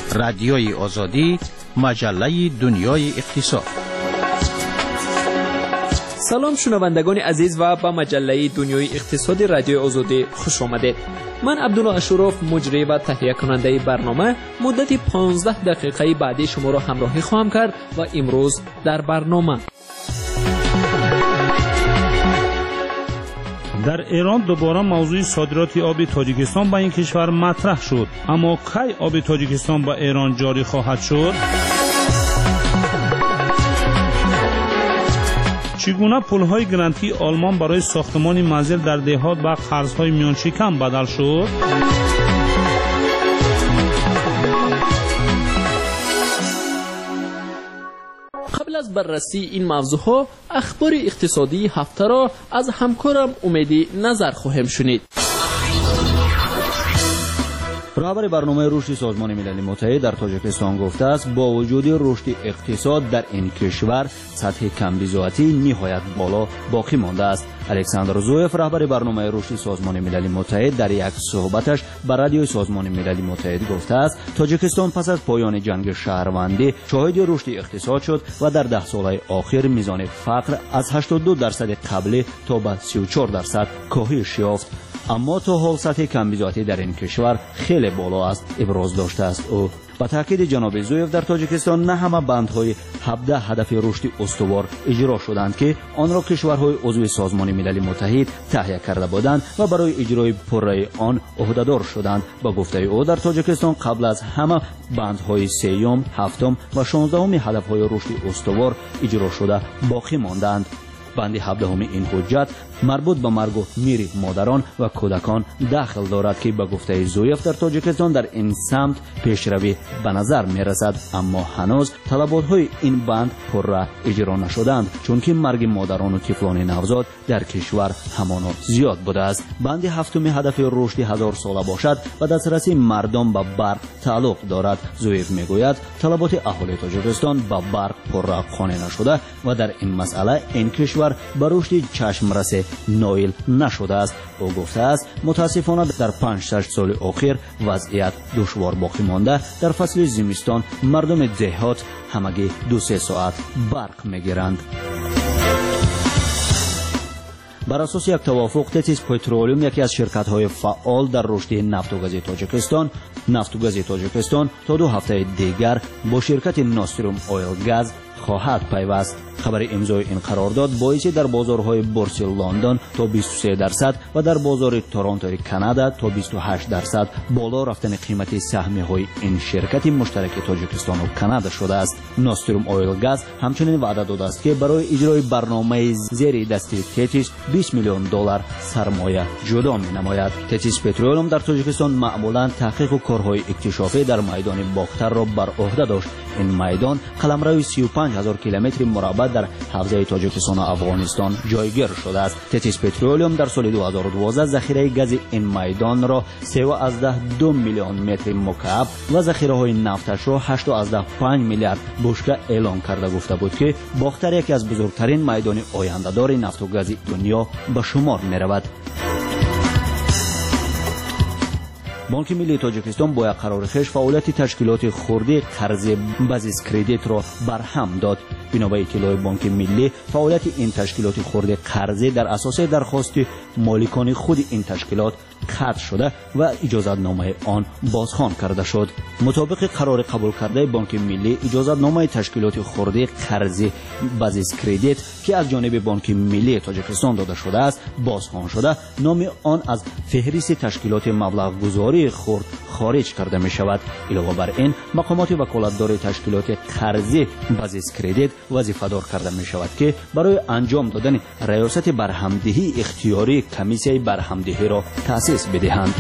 رادیوی آزادی، مجله دنیای اقتصاد. سلام شنوندگان عزیز و به مجله دنیای اقتصادی رادیو آزادی خوش آمدید. من عبدالله اشرف مجری و تهیه کننده برنامه مدت 15 دقیقه بعدی شما را همراهی خواهم کرد و امروز در برنامه در ایران دوباره موضوع صادرات آب تاجیکستان به این کشور مطرح شد. اما کی آب تاجیکستان به ایران جاری خواهد شد؟ چگونه پل‌های گرانتی آلمان برای ساختمان منزل در دهات به قرض‌های میان شکم بدل شد؟ قبل از بررسی این موضوعها اخبار اقتصادی هفته را از همکارم امیدی نظر خواهیم شنید. رهبر برنامه رشد سازمان ملل متحد در تاجیکستان گفته است با وجود رشد اقتصاد در این کشور سطح کمبزاعتی نهایت بالا باقی مانده است. الکساندر زویف رهبر برنامه رشد سازمان ملل متحد در یک صحبتش بر رادیوی سازمان ملل متحد گفته است تاجیکستان پس از پایان جنگ شهروندی شاهد رشد اقتصاد شد و در 10 سال اخیر میزان فقر از 82% قبلی تا به 34% کاهش یافت. اما تا حال سطح کمبزاعتی در این کشور خیلی بالا است ابراز داشته است او. با تاکید جناب زویف در تاجیکستان نه همه بندهای 17 هدف رشد استوار اجرا شدند که آن را کشورهای عضو سازمان ملل متحد تهیه کرده بودند و برای اجرای پره آن عهده‌دار شدند. با گفته او در تاجیکستان قبل از همه بندهای 3، 7 و 16 هدفهای رشد استوار اجرا شده باقی ماندند. بند 17 این حجت مربوط به مرگ و میر مادران و کودکان داخل دارد که به گفته زویف در تاجیکستان در این سمت پیشروی به نظر می رسد، اما هنوز طلبات‌های این بند پره اجرا نشدند چون که مرگ مادران و طفلان نوزاد در کشور همانا زیاد بوده است. بند 7 هدف رشد 1000 ساله باشد و دسترسی مردم به برق تعلق دارد. زویف میگوید طلبات اهالی تاجیکستان به برق پره قانع نشده و در این مسئله این کشور به رشد چشمرس نایل نشده است. او گفته است متاسفانه در 5-6 سال اخیر وضعیت دشوار باقی مانده. در فصل زمستان مردم دهات همگی 2-3 ساعت برق میگیرند. بر اساس یک توافق تتیس پترولیوم یکی از شرکت‌های فعال در رشد نفت و گاز تاجیکستان تا 2 هفته دیگر با شرکت ناستروم اویل گاز خواهد پیوست. خبر امضای این قرارداد باعث در بازارهای بورس لندن تا 23% و در بازار تورنتو کانادا تا 28% بالا رفتن قیمت سهمی‌های این شرکت مشترک تاجیکستان و کانادا شده است. ناستروم اویل گاز همچنین وعده داده است که برای اجرای برنامه زیر دست تتیس $20 میلیون سرمایه جدا می‌نماید. تتیس پترولیوم در تاجیکستان معمولاً تحقیق و کارهای اکتشافی در میدان باختر را بر عهده داشت. این میدان قلمرو 35,000 کیلومتر مربع در حوزه تاجیکستان و افغانستان جایگیر شده است. تتیس پترولیوم در سال 2012 ذخیره گاز این میدان را 3.2 میلیون متر مکعب و ذخیره های نفتش را 8.5 میلیارد بشکه اعلام کرده گفته بود که باختر یکی از بزرگترین میدان آینده‌دار نفت و گاز دنیا به شمار می رود. بانک ملی تاجیکستان با یک قرار خویش فعالیت تشکیلات خردی قرض بازیس کردیت را برهم داد. بنا به اطلاع بانک ملی فعالیت این تشکیلات خرد قرضه در اساس درخواست مالکان خود این تشکیلات قطع شده و اجازت نامه آن بازخوان کرده شد. مطابق قرار قبول کرده بانک ملی اجازت نامه تشکیلات خرد قرضه بازیس کردیت که از جانب بانک ملی تاجیکستان داده شده است بازخوان شده، نام آن از فهرست تشکیلات مبلغ گذاری خرد خارج کرده می شود. علاوه بر این مقامات وکالتدار تشکیلات قرضه بازیس کردیت وظیفه دار کرده می شود که برای انجام دادن ریاست برهمدهی اختیاری کمیسیای برهمدهی را تأسیس بدهند.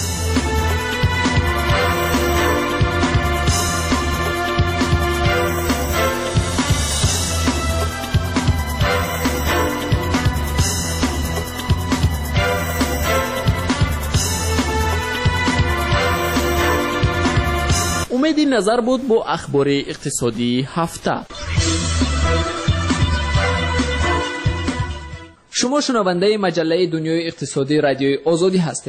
امیدی نظر بود با اخبار اقتصادی هفته. شما شنونده مجله دنیای اقتصادی رادیوی آزادی هستید.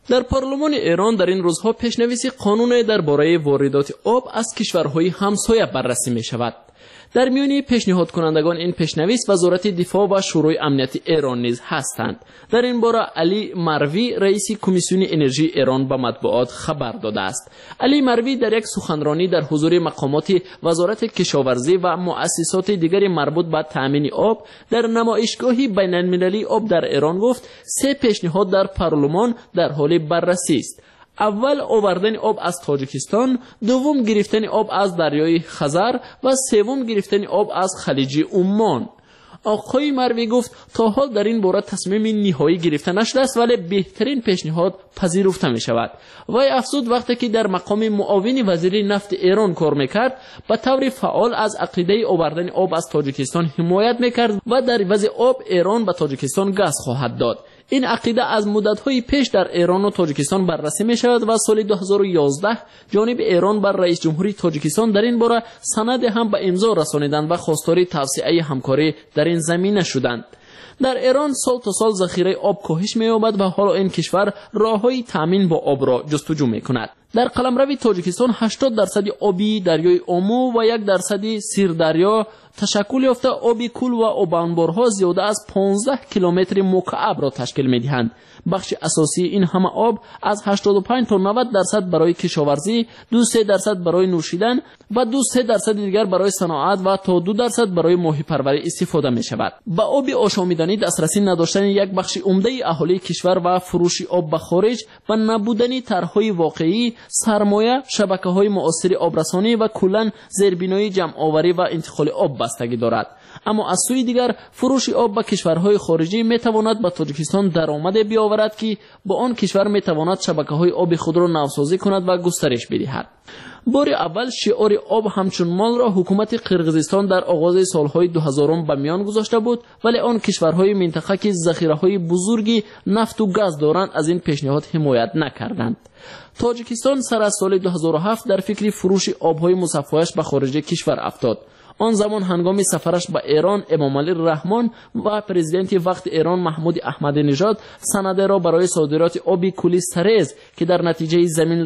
در پارلمان ایران در این روزها پیشنویس قانون درباره واردات آب از کشورهای همسایه بررسی می شود. در میان پیشنهاد کنندگان این پیشنویس وزارت دفاع و شورای امنیت ایران نیز هستند. در این باره علی مروی رئیس کمیسیون انرژی ایران به مطبوعات خبر داده است. علی مروی در یک سخنرانی در حضور مقامات وزارت کشاورزی و مؤسسات دیگر مربوط به تامین آب در نمایشگاهی بین المللی آب در ایران گفت 3 پیشنهاد در پارلمان در حال بررسی است. اول آوردن آب از تاجیکستان، دوم گرفتن آب از دریای خزر و سوم گرفتن آب از خلیج عمان. آقای مروی گفت تا حال در این باره تصمیم نهایی گرفته نشده است ولی بهترین پیشنهاد پذیرفته می شود. وی افزود وقتی که در مقام معاون وزیر نفت ایران کار میکرد به طور فعال از عقیده آوردن آب از تاجیکستان حمایت میکرد و در عوض آب ایران به تاجیکستان گاز خواهد داد. این عقیده از مدت‌های پیش در ایران و تاجیکستان بررسی می شود و سال 2011 جانب ایران بر رئیس جمهوری تاجیکستان در این باره سند هم به امضا رسانیدند و خواستار توسعه همکاری در این زمینه شدند. در ایران سال تا سال ذخیره آب کاهش می‌یابد و حالا این کشور راه‌های تامین با آب را جستجو می‌کند. در قلمرو تاجیکستان 80% آبی دریای آمو و 1% سیردریا تشکل یافته. آبی کل و آب انبارها زیاده از 15 کیلومتر مکعب را تشکیل می‌دهند. بخش اساسی این همه آب از 85 تا 90% برای کشاورزی، 2-3% برای نوشیدن و 2-3% دیگر برای صنعت و تا 2% برای ماهی پروری استفاده می شود. با آب آشامیدنی دسترسی نداشتن یک بخش عمده اهالی کشور و فروش آب به خارج و نبودن طرح‌های واقعی، سرمایه، شبکه‌های معاصر آبرسانی و کلاً زیربنای جمع‌آوری و انتقال آب بستگی دارد. اما از سوی دیگر فروش آب به کشورهای خارجی میتواند به تاجیکستان درآمد بیاورد که با آن کشور میتواند شبکه‌های آب خود را نوسازی کند و گسترش بدهد. بار اول شعار آب همچون مال را حکومت قرقیزستان در آغاز سالهای 2000 به میان گذاشته بود، ولی آن کشورهای منطقه که ذخیره‌های بزرگی نفت و گاز دارند از این پیشنهاد حمایت نکردند. تاجیکستان سر از سال 2007 در فکر فروش آب‌های مصفایش به خارج کشور افتاد. آن زمان هنگام سفرش به ایران امامعلی رحمان و پرزیدنت وقت ایران محمود احمدی نژاد سند را برای صادرات آب کلی سرز که در نتیجه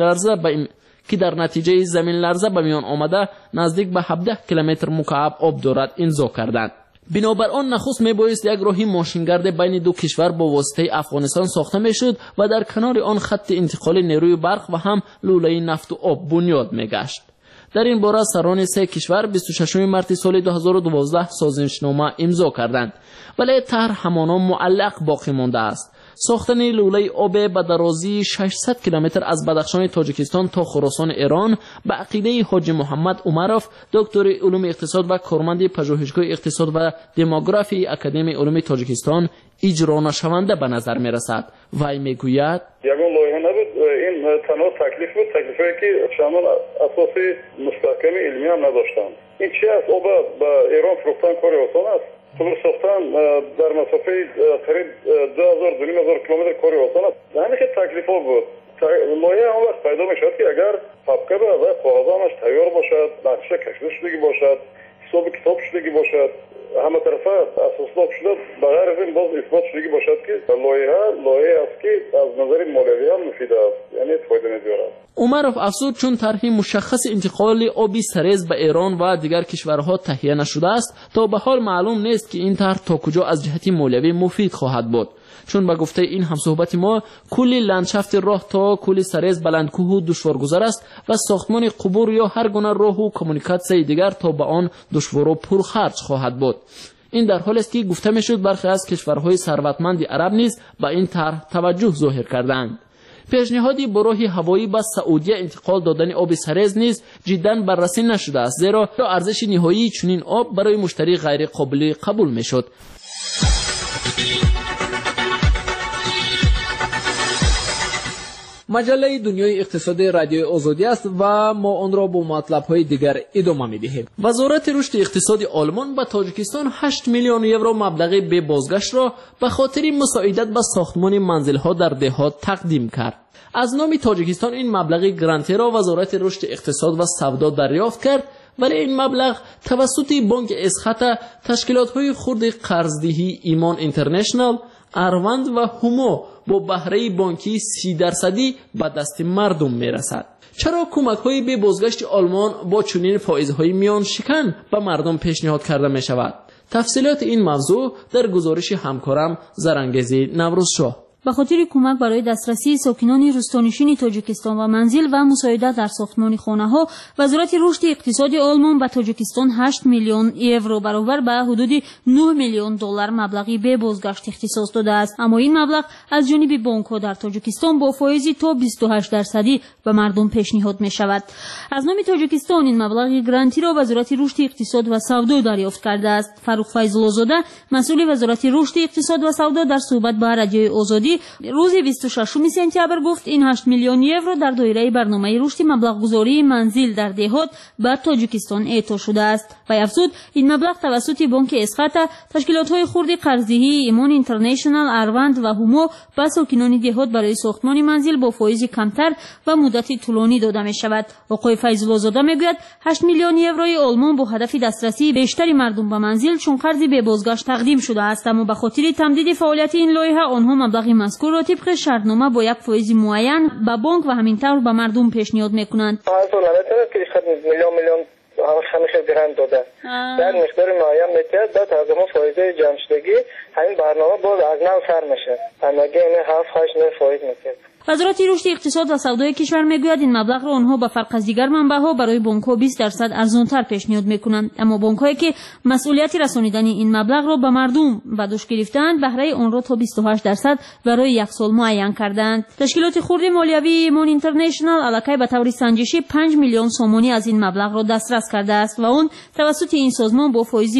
زمین لرزه به میان آمده نزدیک به 17 کیلومتر مکعب آب دارد امضا کردند. بنابر آن نخست میبایست یک راهی ماشینگرد بین دو کشور با واسطه افغانستان ساخته میشد و در کنار آن خط انتقال نیروی برق و هم لوله نفت و آب بنیاد میگشت. در این باره سران 3 کشور 26 مارس سال 2012 سازشنامه امضا کردند، ولی طرح همانا معلق باقی مانده است. ساختن لوله آب به درازی 600 کیلومتر از بدخشان تاجیکستان تا خراسان ایران به عقیده حاجی محمد عمروف، دکتر علوم اقتصاد و کارمند پژوهشگاه اقتصاد و دموگرافی اکادمی علوم تاجیکستان اجرا نشونده به نظر می رسد. وی میگوید یگان لایحه نبود، این تنها تکلیف بود، تکلیفی که چندان اساسی مستحکم علمی هم نداشتند. این چی است؟ آب به ایران فروختن کار آسان است. خود ساختن در مسافه قریب 2000-2500 کیلومتر کار آسان است. همین که تکلیف ها بود. لایحه هم وقت پیدا می شود که اگر پاپکه به و کاغذامش تیار باشد، نقشه کشیده شدگی باشد، حساب کتاب شدگی باشد، همه طرفه اساسنامه شده، بغیر از این باز اثبات شدگی باشد که لایحه است که از نظر مالیاتی هم مفید است، یعنی فایده ندارد. عمروف افزود چون طرح مشخص انتقال آبی سرز به ایران و دیگر کشورها تهیه نشده است، تا به حال معلوم نیست که این طرح تا کجا از جهت مالیاتی مفید خواهد بود. چون به گفته این همصحبت ما کلی لندشافت راه تا کلی سرز بلندکوه و دشوارگذر است و ساختمان قبور یا هر گونه راه و کمونیکاسیون دیگر تا به آن دشوار و پرخرج خواهد بود. این در حالی است که گفته میشد برخی از کشورهای ثروتمند عرب نیز به این طرح توجه ظاهر کردند. پیشنهادی برای هوایی به سعودی انتقال دادن آب سرز نیز جدا بررسی نشده است، زیرا ارزش نهایی چنین آب برای مشتری غیر قابل قبول میشد. مجله دنیای اقتصاد رادیو آزادی است و ما آن را با مطلب‌های دیگر ادامه می‌دهیم. وزارت رشد اقتصادی آلمان به تاجیکستان 8 میلیون یورو مبلغ به بازگشت را به خاطر مساعدت به ساختمان منزل‌ها در دهات تقدیم کرد. از نام تاجیکستان این مبلغ گرانتی را وزارت رشد اقتصاد و سودا دریافت کرد، ولی این مبلغ توسط بانک اسخط، تشکیلات‌های خرد قرضدهی ایمان اینترنشنال، اروند و هومو با بهره بانکی 30% به دست مردم میرسد. چرا کمک‌های به بازگشت آلمان با چنین فائزهای میان شکن به مردم پیشنهاد کرده می شود؟ تفصیلات این موضوع در گزارش همکارم زرانگیزی نوروزشاه. به خاطر کمک برای دسترسی ساکنان روستانشین تاجیکستان و منزل و مساعدت در ساختمان خانه‌ها، وزارت رشد اقتصادی آلمان به تاجیکستان 8 میلیون یورو برابر به حدود 9 میلیون دلار مبلغی به بازگشت اختصاص داده است. اما این مبلغ از جانب بانک‌ها در تاجیکستان با فایزی تا 28% به مردم پیشنهاد می شود. از نام تاجیکستان این مبلغ گرانتی را وزارت رشد اقتصاد و سودا دریافت کرده است. فاروق فیض‌الله‌زاده، مسئول وزارت رشد اقتصاد و سودا، در صحبت با رادیوی آزادی روز 26 سپتامبر گفت این 8 میلیون یورو در دایره برنامه رشد مبلغ‌گذاری منزل در دهات به تاجیکستان اعطا شده است. و افزود این مبلغ توسط بانک اسقاط، تشکیلات‌های خرد قرضه‌ای ایمان اینترنشنال، اروند و هومو به ساکنان دهات برای ساختمان منزل با فایز کمتر و مدت طولانی داده می شود. آقای فیض‌الله‌زاده میگوید 8 میلیون یوروی آلمان با هدف دسترسی بیشتر مردم به منزل چون قرضی به بازگشت تقدیم شده است، اما به خاطر تمدید فعالیت این لایحه آنها مبلغ مذکور را طبق شرطنامه با یک فایز معین به بانک و همینطور به مردم پیشنهاد میکنند. میلیون همیشه گرانت داده در مقدار معین میتید بعد از اون فایده جمع‌شدگی همین برنامه باز از نو سر میشه. همگی این 7-8 فایز میتید. وزارت رشد اقتصاد و سودای کشور میگوید این مبلغ را آنها به فرق از دیگر منبع‌ها برای بانک‌ها 20% ارزان‌تر پیشنهاد میکنند، اما بانک‌هایی که مسئولیت رسانیدن این مبلغ را به مردم به دوش گرفتند بهره آن را تا 28% برای یک سال معین کردند. تشکیلات خرد مالیوی ایمان اینترنشنال الکی به طور سنجشی 5 میلیون سومانی از این مبلغ را دسترس کرده است و آن توسط این سازمان با فایز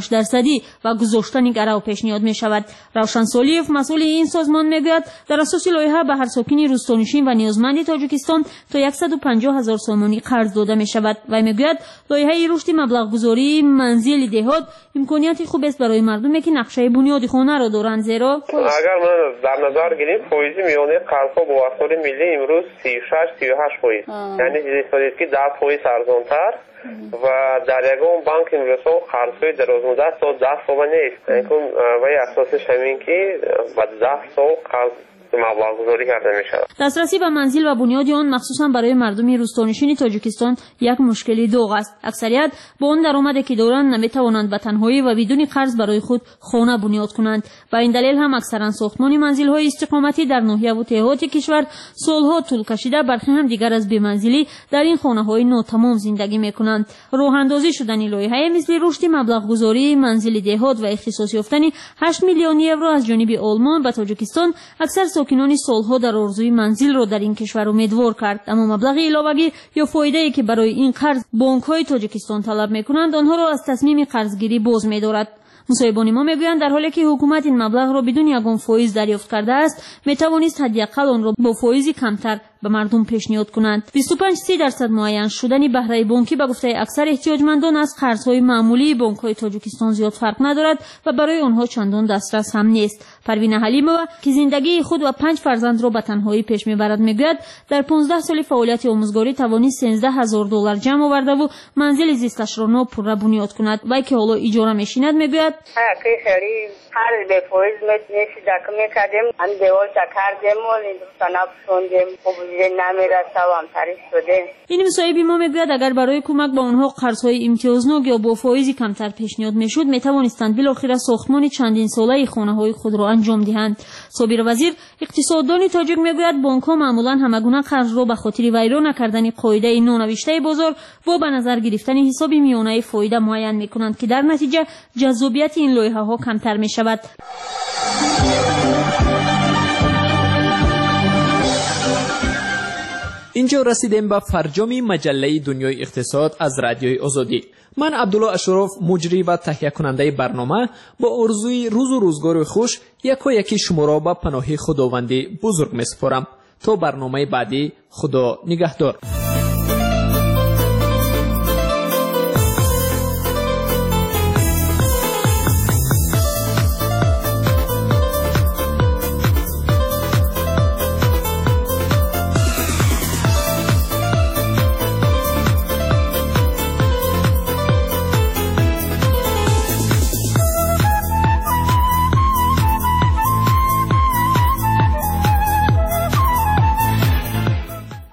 28% و گذاشتن گرو پیشنهاد می‌شود. روشن سالیف، مسئول این سازمان میگوید در اساس لایحه به هر ساکنی روستانشین و نیازمند تاجیکستان تا 150,000 سومانی قرض داده می شود و میگوید لایحه رشد مبلغ گذاری منزل دهات امکانیت خوب است برای مردمی که نقشه بنیادی خانه را دارند، زیرا اگر ما در نظر گیریم فایز میانه قرض‌ها با وسایل ملی امروز 36-38 فایز، یعنی حساب که 10 فایز ارزان‌تر و در یگان بانک امروز قرض‌های درازمدت تا 10 سال نیست. یعنی و اساسش همین که بعد 10 سال قرض مبلغ‌گذاری کرده می‌شود. دسترسی به منزل و بنیاد آن مخصوصا برای مردم روستانشین تاجیکستان یک مشکلی دوغ است. اکثریت با آن درآمدی که دارند نمی‌توانند به تنهایی و بدون قرض برای خود خانه بنیاد کنند. به این دلیل هم اکثرا ساختمان منزل‌های استقامتی در ناحیه و دهات کشور سالها طول کشیده، برخی هم دیگر از بی‌منزلی در این خانه‌های ناتمام زندگی می‌کنند. راه‌اندازی شدن لایحه مثل رشد مبلغ‌گذاری منزل دهات و اختصاص یافتن 8 میلیون یورو از جانب آلمان به تاجیکستان اکثر ساکنان سالها در آرزوی منزل را در این کشور امیدوار کرد، اما مبلغ علاوه‌ای یا فایده‌ای که برای این قرض بانک‌های تاجیکستان طلب می‌کنند آنها را از تصمیم قرضگیری باز می‌دارد. مصاحبان ما میگویند در حالی که حکومت این مبلغ را بدون یگان فایز دریافت کرده است، میتوانست حداقل آن را با فایز کمتر به مردم پیشنهاد کنند. 25-30% معین شدن بهره بانکی به گفته اکثر احتیاجمندان از قرض‌های معمولی بانک‌های تاجیکستان زیاد فرق ندارد و برای آنها چندان دسترس هم نیست. پروین حلیمова که زندگی خود و 5 فرزند را به تنهایی پیش میبرد میگوید در 15 سال فعالیت آموزگاری توانست 13,000 دلار جمع آورده و منزل زیستش را ناپورره بنیاد کند. وی که حالا اجاره میشیند میگوید هر به فایز میشه دکم میکردیم هم دیوال کردیم و این سناب خوندیم خوب نمیرسه و هم تاریخ شده. این مصاحبی ما میگوید اگر برای کمک به آنها قرض‌های امتیازناک یا با فایز کمتر پیشنهاد میشد میتوانستند بالاخره ساختمان چندین ساله خانه‌های خود را انجام دهند. صابر وزیر اقتصاددان تاجیک میگوید بانک‌ها معمولا همگونه قرض را به خاطر ویران نکردن قاعده نونوشته بازار و به نظر گرفتن حساب میانه فایده معین میکنند که در نتیجه جذابیت این لایحه‌ها کمتر میشود. اینجا رسیدیم به فرجام مجله دنیای اقتصاد از رادیوی آزادی. من عبدالله اشرف، مجری و تهیه کننده برنامه، با آرزوی روز و روزگار خوش یکی شما را به پناه خداوند بزرگ می‌سپارم. تا برنامه بعدی، خدا نگهدار.